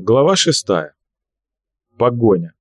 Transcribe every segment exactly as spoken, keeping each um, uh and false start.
Глава шестая. Погоня.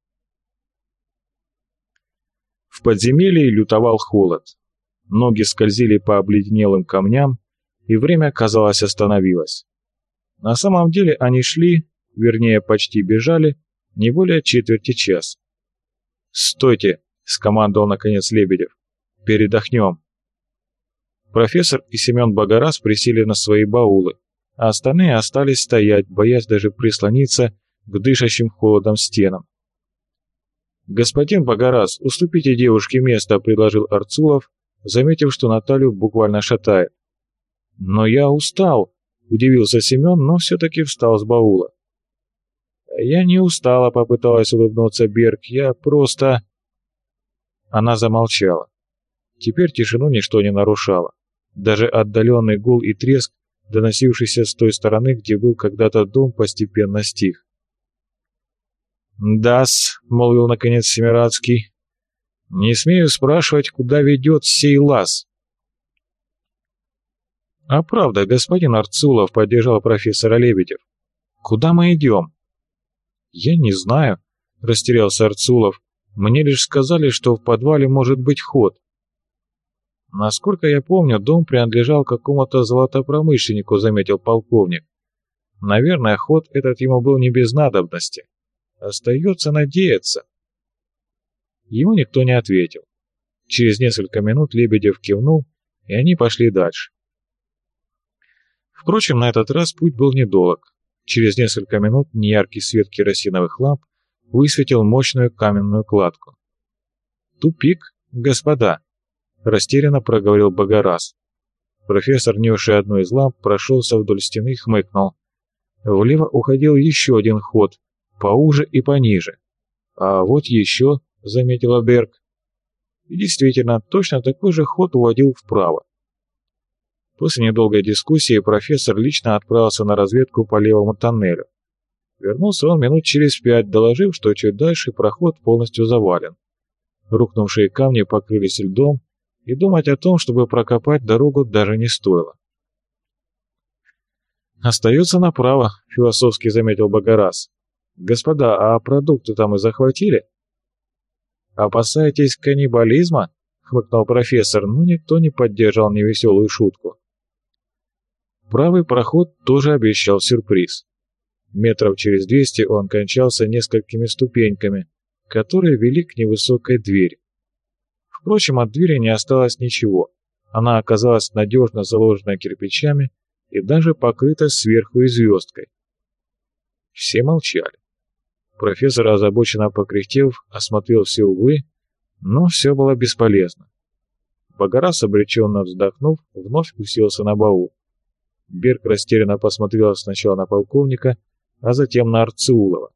В подземелье лютовал холод. Ноги скользили по обледенелым камням, и время, казалось, остановилось. На самом деле они шли, вернее, почти бежали, не более четверти часа. «Стойте!» — скомандовал наконец Лебедев. «Передохнем». Профессор и Семен Богораз присели на свои баулы, а остальные остались стоять, боясь даже прислониться к дышащим холодом стенам. «Господин Богораз, уступите девушке место», — предложил Арцулов, заметив, что Наталью буквально шатает. «Но я устал», — удивился Семен, но все-таки встал с баула. «Я не устала», — попыталась улыбнуться Берг, — «я просто...» Она замолчала. Теперь тишину ничто не нарушало. Даже отдаленный гул и треск, доносившийся с той стороны, где был когда-то дом, постепенно стих. «Да-с», — молвил наконец Семирадский, — «не смею спрашивать, куда ведет сей лаз». «А правда, господин Арцулов», — поддержал профессора Лебедев, — «куда мы идем?» «Я не знаю», — растерялся Арцулов, — «мне лишь сказали, что в подвале может быть ход». «Насколько я помню, дом принадлежал какому-то золотопромышленнику», — заметил полковник. «Наверное, ход этот ему был не без надобности. Остается надеяться». Ему никто не ответил. Через несколько минут Лебедев кивнул, и они пошли дальше. Впрочем, на этот раз путь был недолг. Через несколько минут неяркий свет керосиновых ламп высветил мощную каменную кладку. «Тупик, господа», — растерянно проговорил Богораз. Профессор, несший одну из ламп, прошелся вдоль стены и хмыкнул. Влево уходил еще один ход, поуже и пониже. «А вот еще», — заметила Берг. И действительно, точно такой же ход уводил вправо. После недолгой дискуссии профессор лично отправился на разведку по левому тоннелю. Вернулся он минут через пять, доложив, что чуть дальше проход полностью завален. Рухнувшие камни покрылись льдом, и думать о том, чтобы прокопать дорогу, даже не стоило. «Остается направо», — философски заметил Богораз. «Господа, а продукты там и захватили?» «Опасаетесь каннибализма?» — хмыкнул профессор, но никто не поддержал невеселую шутку. Правый проход тоже обещал сюрприз. Метров через двести он кончался несколькими ступеньками, которые вели к невысокой двери. Впрочем, от двери не осталось ничего. Она оказалась надежно заложена кирпичами и даже покрыта сверху и звездкой. Все молчали. Профессор, озабоченно покряхтев, осмотрел все углы, но все было бесполезно. Богораз, обреченно вздохнув, вновь уселся на баул. Берг растерянно посмотрел сначала на полковника, а затем на Арцулова.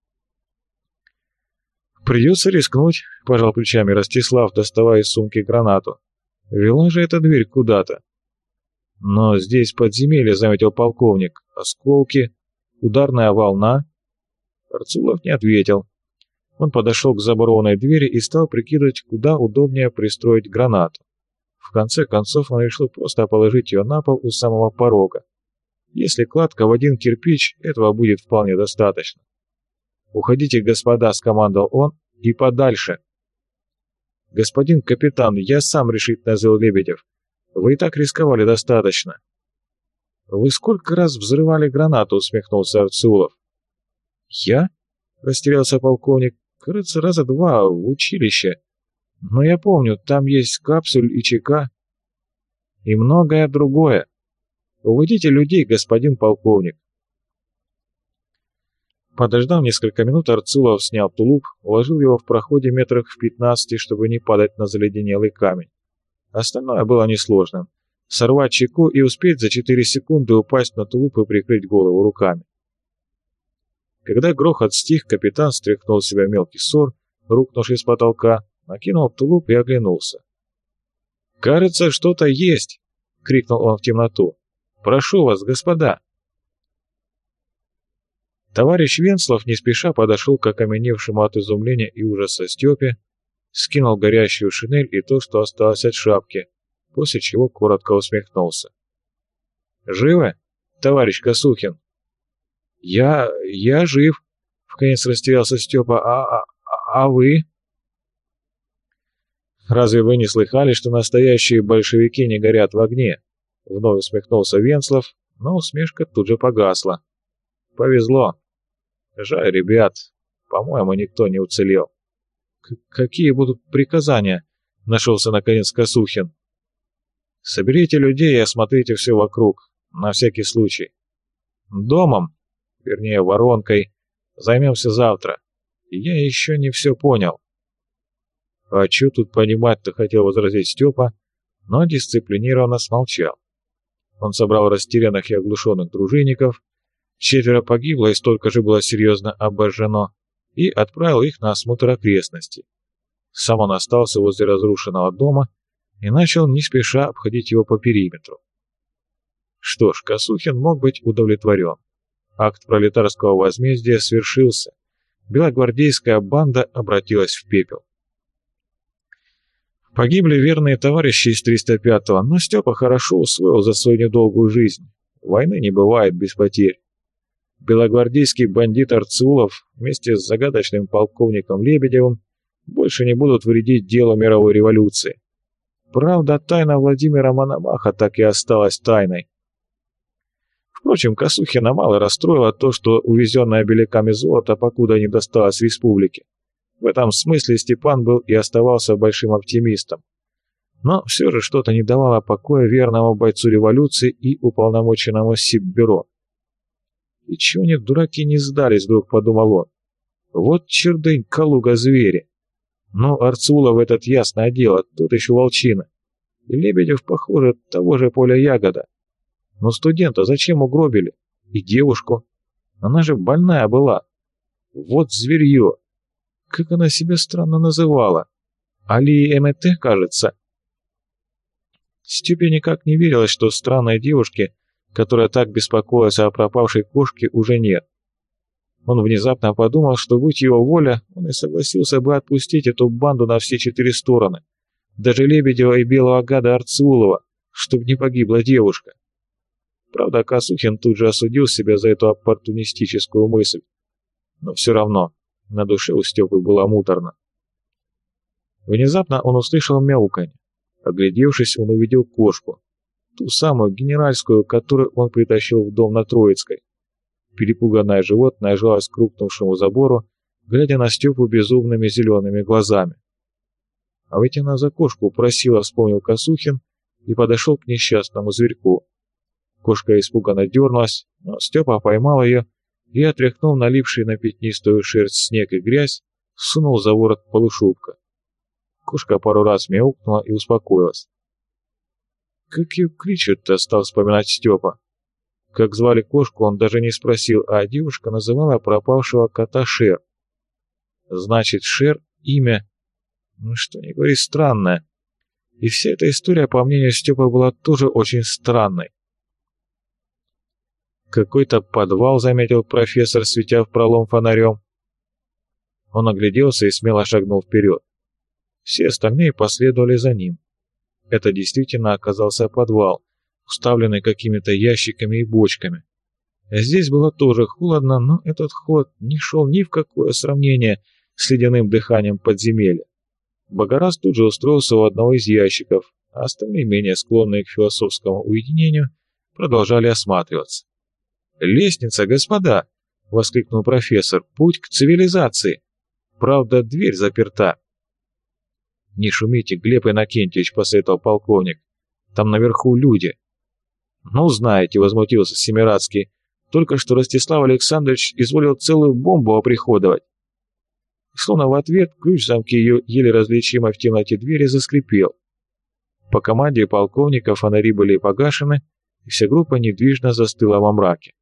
«Придется рискнуть», — пожал плечами Ростислав, доставая из сумки гранату. «Вела же эта дверь куда-то». «Но здесь подземелье», — заметил полковник. «Осколки, ударная волна». Арцулов не ответил. Он подошел к заборованной двери и стал прикидывать, куда удобнее пристроить гранату. В конце концов он решил просто положить ее на пол у самого порога. Если кладка в один кирпич, этого будет вполне достаточно. «Уходите, господа», — скомандовал он, — «и подальше». «Господин капитан, я сам решительно заявил Лебедев. Вы и так рисковали достаточно». «Вы сколько раз взрывали гранату?» — усмехнулся Арцулов. «Я?» — растерялся полковник. «Кажется, раза два в училище. Но я помню, там есть капсуль и ЧК. И многое другое. Уводите людей, господин полковник». Подождав несколько минут, Арцулов снял тулуп, уложил его в проходе метрах в пятнадцати, чтобы не падать на заледенелый камень. Остальное было несложным. Сорвать чеку и успеть за четыре секунды упасть на тулуп и прикрыть голову руками. Когда грохот стих, капитан стряхнул с себя мелкий ссор, рухнувший с потолка, накинул тулуп и оглянулся. «Кажется, что-то есть!» — крикнул он в темноту. «Прошу вас, господа!» Товарищ Венслов не спеша подошел к окаменевшему от изумления и ужаса Степе, скинул горящую шинель и то, что осталось от шапки, после чего коротко усмехнулся. «Живы, товарищ Косухин?» «Я... я жив», — вконец растерялся Степа. «А... а... а вы?» «Разве вы не слыхали, что настоящие большевики не горят в огне?» — вновь усмехнулся Венцлов, но усмешка тут же погасла. «Повезло. Жаль, ребят. По-моему, никто не уцелел». «Какие будут приказания?» — нашелся наконец Косухин. «Соберите людей и осмотрите все вокруг, на всякий случай. Домом, вернее воронкой, займемся завтра. Я еще не все понял». «А что тут понимать-то?» — хотел возразить Степа, но дисциплинированно смолчал. Он собрал растерянных и оглушенных дружинников, четверо погибло и столько же было серьезно обожжено, и отправил их на осмотр окрестностей. Сам он остался возле разрушенного дома и начал не спеша обходить его по периметру. Что ж, Косухин мог быть удовлетворен. Акт пролетарского возмездия свершился. Белогвардейская банда обратилась в пепел. Погибли верные товарищи из триста пятого, но Степа хорошо усвоил за свою недолгую жизнь. Войны не бывает без потерь. Белогвардейский бандит Арцулов вместе с загадочным полковником Лебедевым больше не будут вредить делу мировой революции. Правда, тайна Владимира Мономаха так и осталась тайной. Впрочем, Косухина мало расстроило то, что увезенное беляками золото покуда не досталось республике. В этом смысле Степан был и оставался большим оптимистом. Но все же что-то не давало покоя верному бойцу революции и уполномоченному Сиббюро. «И чего они, дураки, не сдались?» — вдруг подумал он. «Вот чердынь, Калуга, звери. Ну, Арцулов этот ясное дело, тут еще волчина. И Лебедев, похоже, того же поля ягода. Но студента зачем угробили? И девушку? Она же больная была. Вот зверье. Как она себя странно называла? Али Эмете, кажется». Степе никак не верилось, что странной девушке, которая так беспокоилась о пропавшей кошке, уже нет. Он внезапно подумал, что, будь его воля, он и согласился бы отпустить эту банду на все четыре стороны. Даже Лебедева и белого гада Арцулова, чтобы не погибла девушка. Правда, Косухин тут же осудил себя за эту оппортунистическую мысль. Но все равно, на душе у Степы было муторно. Внезапно он услышал мяуканье. Оглядевшись, он увидел кошку. Ту самую генеральскую, которую он притащил в дом на Троицкой. Перепуганное животное жалось к рухнувшему забору, глядя на Степу безумными зелеными глазами. А ведь она за кошку просила, вспомнил Косухин, и подошел к несчастному зверьку. Кошка испуганно дернулась, но Степа поймал ее и, отряхнув налипший на пятнистую шерсть снег и грязь, сунул за ворот полушубка. Кошка пару раз мяукнула и успокоилась. «Как ее кричат-то?» — стал вспоминать Степа. Как звали кошку, он даже не спросил, а девушка называла пропавшего кота Шер. Значит, Шер — имя, ну что ни говори, странное. И вся эта история, по мнению Степа, была тоже очень странной. «Какой-то подвал», — заметил профессор, светя в пролом фонарем. Он огляделся и смело шагнул вперед. Все остальные последовали за ним. Это действительно оказался подвал, уставленный какими-то ящиками и бочками. Здесь было тоже холодно, но этот холод не шел ни в какое сравнение с ледяным дыханием подземелья. Богораз тут же устроился у одного из ящиков, а остальные, менее склонные к философскому уединению, продолжали осматриваться. «Лестница, господа!» — воскликнул профессор. «Путь к цивилизации! Правда, дверь заперта». «Не шумите, Глеб Иннокентьевич», — посоветовал полковник. «Там наверху люди». «Ну, знаете», — возмутился Семирадский, «только что Ростислав Александрович изволил целую бомбу оприходовать». Словно в ответ ключ в замке ее еле различимой в темноте двери заскрипел. По команде полковника фонари были погашены, и вся группа недвижно застыла во мраке.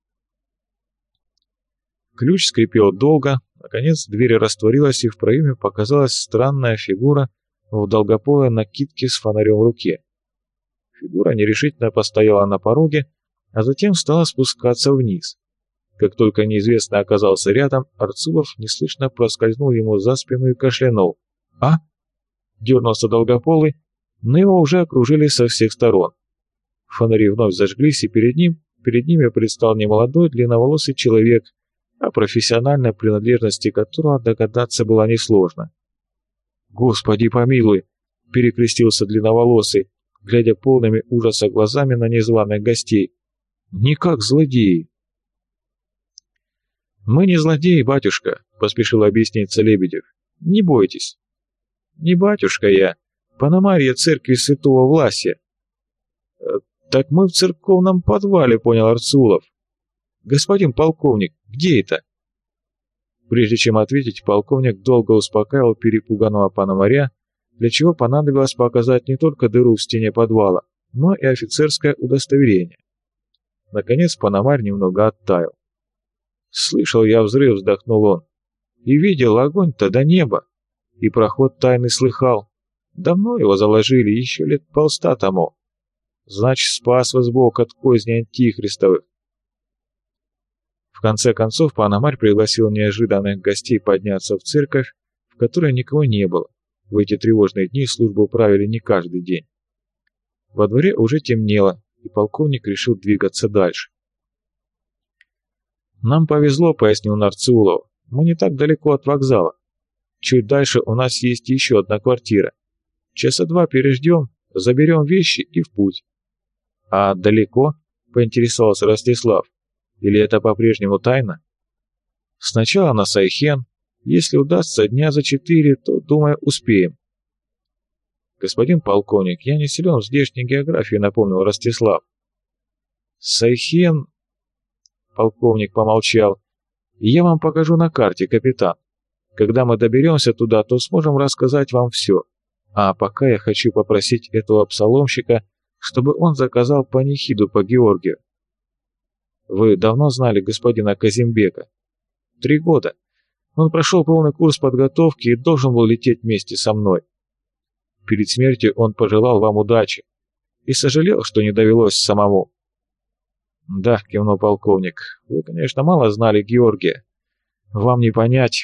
Ключ скрипел долго, наконец дверь растворилась, и в проеме показалась странная фигура в долгополой накидке с фонарем в руке. Фигура нерешительно постояла на пороге, а затем стала спускаться вниз. Как только неизвестный оказался рядом, Арцулов неслышно проскользнул ему за спину и кашлянул. «А?» — дернулся долгополый, но его уже окружили со всех сторон. Фонари вновь зажглись, и перед ним перед ними предстал немолодой длинноволосый человек, о профессиональной принадлежности которого догадаться было несложно. «Господи помилуй!» — перекрестился длинноволосый, глядя полными ужаса глазами на незваных гостей. «Не как злодеи!» «Мы не злодеи, батюшка», — поспешил объясниться Лебедев. «Не бойтесь». «Не батюшка я, Пономарья церкви святого Власия». «Так мы в церковном подвале», — понял Арцулов. «Господин полковник, где это?» Прежде чем ответить, полковник долго успокаивал перепуганного Пономаря, для чего понадобилось показать не только дыру в стене подвала, но и офицерское удостоверение. Наконец Пономарь немного оттаял. «Слышал я взрыв», — вздохнул он, — «и видел огонь-то до неба, и проход тайный слыхал. Давно его заложили, еще лет полста тому. Значит, спас вас Бог от козни антихристовых». В конце концов Пономарь пригласил неожиданных гостей подняться в церковь, в которой никого не было. В эти тревожные дни службу правили не каждый день. Во дворе уже темнело, и полковник решил двигаться дальше. «Нам повезло», — пояснил Нарцулов. «Мы не так далеко от вокзала. Чуть дальше у нас есть еще одна квартира. Часа два переждем, заберем вещи и в путь». «А далеко?» — поинтересовался Ростислав. «Или это по-прежнему тайна?» «Сначала на Сайхен. Если удастся дня за четыре, то, думаю, успеем». «Господин полковник, я не силен в здешней географии», — напомнил Ростислав. «Сайхен...» — полковник помолчал. «Я вам покажу на карте, капитан. Когда мы доберемся туда, то сможем рассказать вам все. А пока я хочу попросить этого псаломщика, чтобы он заказал панихиду по Георгию». «Вы давно знали господина Казимбека?» «Три года. Он прошел полный курс подготовки и должен был лететь вместе со мной. Перед смертью он пожелал вам удачи и сожалел, что не довелось самому». «Да», — кивнул полковник, — «вы, конечно, мало знали Георгия. Вам не понять».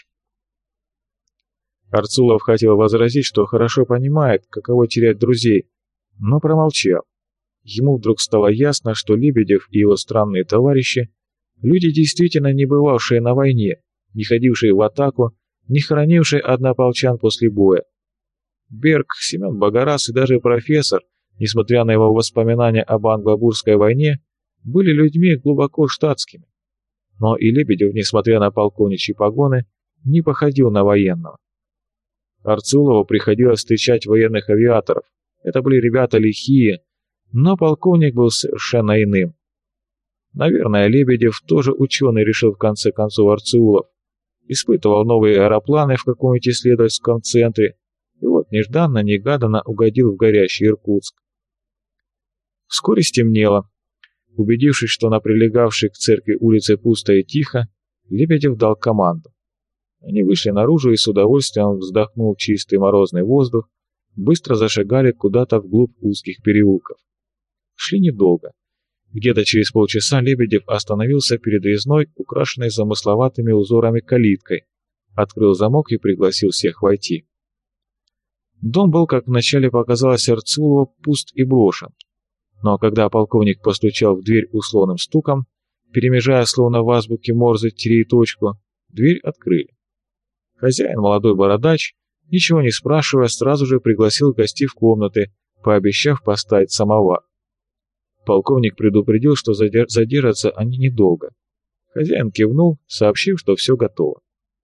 Арцулов хотел возразить, что хорошо понимает, каково терять друзей, но промолчал. Ему вдруг стало ясно, что Лебедев и его странные товарищи — люди, действительно не бывавшие на войне, не ходившие в атаку, не хоронившие однополчан после боя. Берг, Семен Богораз и даже профессор, несмотря на его воспоминания об англо-бурской войне, были людьми глубоко штатскими. Но и Лебедев, несмотря на полковничьи погоны, не походил на военного. Арцулову приходилось встречать военных авиаторов. Это были ребята лихие, но полковник был совершенно иным. Наверное, Лебедев тоже ученый, решил в конце концов Арцулов. Испытывал новые аэропланы в каком-нибудь исследовательском центре, и вот нежданно-негаданно угодил в горящий Иркутск. Вскоре стемнело. Убедившись, что на прилегавшей к церкви улице пусто и тихо, Лебедев дал команду. Они вышли наружу и с удовольствием, вздохнув чистый морозный воздух, быстро зашагали куда-то вглубь узких переулков. Шли недолго. Где-то через полчаса Лебедев остановился перед резной, украшенной замысловатыми узорами калиткой, открыл замок и пригласил всех войти. Дом был, как вначале показалось Арцулову, пуст и брошен. Но когда полковник постучал в дверь условным стуком, перемежая словно в азбуке Морзе тире и точку, дверь открыли. Хозяин, молодой бородач, ничего не спрашивая, сразу же пригласил гостей в комнаты, пообещав поставить самовар. Полковник предупредил, что задержатся они недолго. Хозяин кивнул, сообщив, что все готово.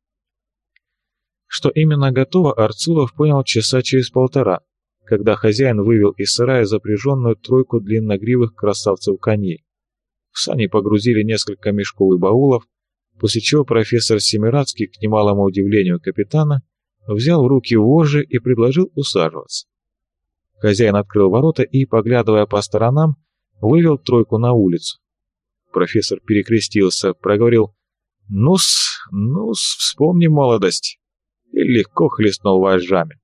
Что именно готово, Арцулов понял часа через полтора, когда хозяин вывел из сарая запряженную тройку длинногривых красавцев-коней. В сани погрузили несколько мешков и баулов, после чего профессор Семирадский, к немалому удивлению капитана, взял в руки вожжи и предложил усаживаться. Хозяин открыл ворота и, поглядывая по сторонам, вывел тройку на улицу. Профессор перекрестился, проговорил «Ну-с, ну-с, вспомни молодость» и легко хлестнул вожжами.